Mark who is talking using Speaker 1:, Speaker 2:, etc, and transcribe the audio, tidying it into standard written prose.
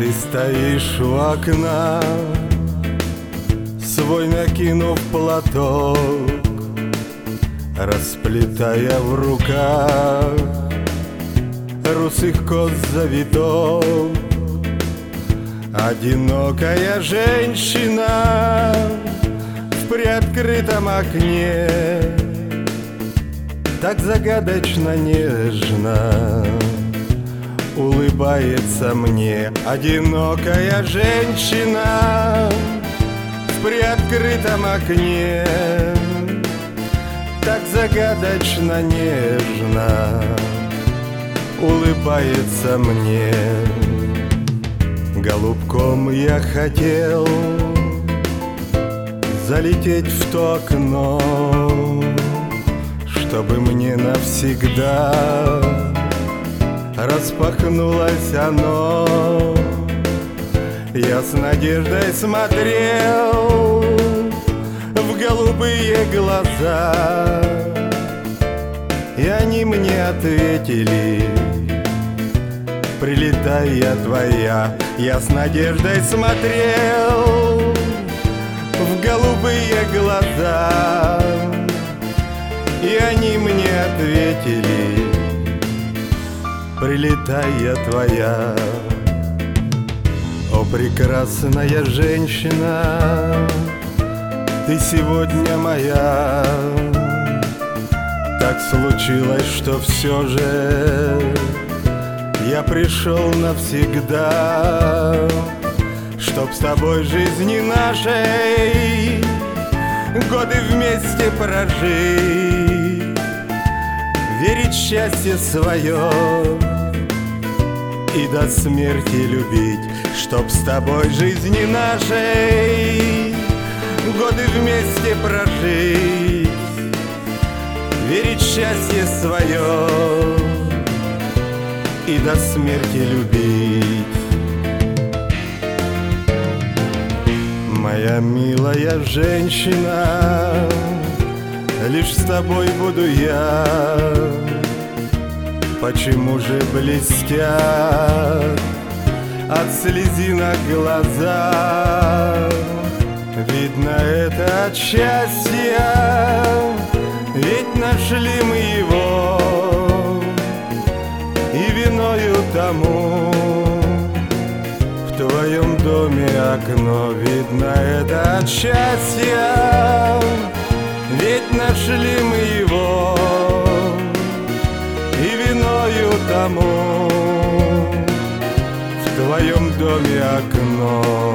Speaker 1: Ты стоишь у окна, свой накинув платок, расплетая в руках русых коз завиток. Одинокая женщина в приоткрытом окне так загадочно нежно улыбается мне. Одинокая женщина в приоткрытом окне так загадочно нежно улыбается мне. Голубком я хотел залететь в то окно, чтобы мне навсегда распахнулось оно. Я с надеждой смотрел в голубые глаза, и они мне ответили: прилетай, я твоя. Я с надеждой смотрел в голубые глаза, и они мне ответили: прилетай, я твоя. О, прекрасная женщина, ты сегодня моя. Так случилось, что все же я пришел навсегда, чтоб с тобой жизни нашей годы вместе прожить, верить в счастье свое и до смерти любить. Чтоб с тобой жизни нашей годы вместе прожить, верить в счастье свое и до смерти любить. Моя милая женщина, лишь с тобой буду я. Почему же блестят от слезинок глаза? Видно, это от счастья, ведь нашли мы его, и виною тому в твоем доме окно. Видно, это от счастья, ведь нашли мы его, и виною тому в твоем доме окно.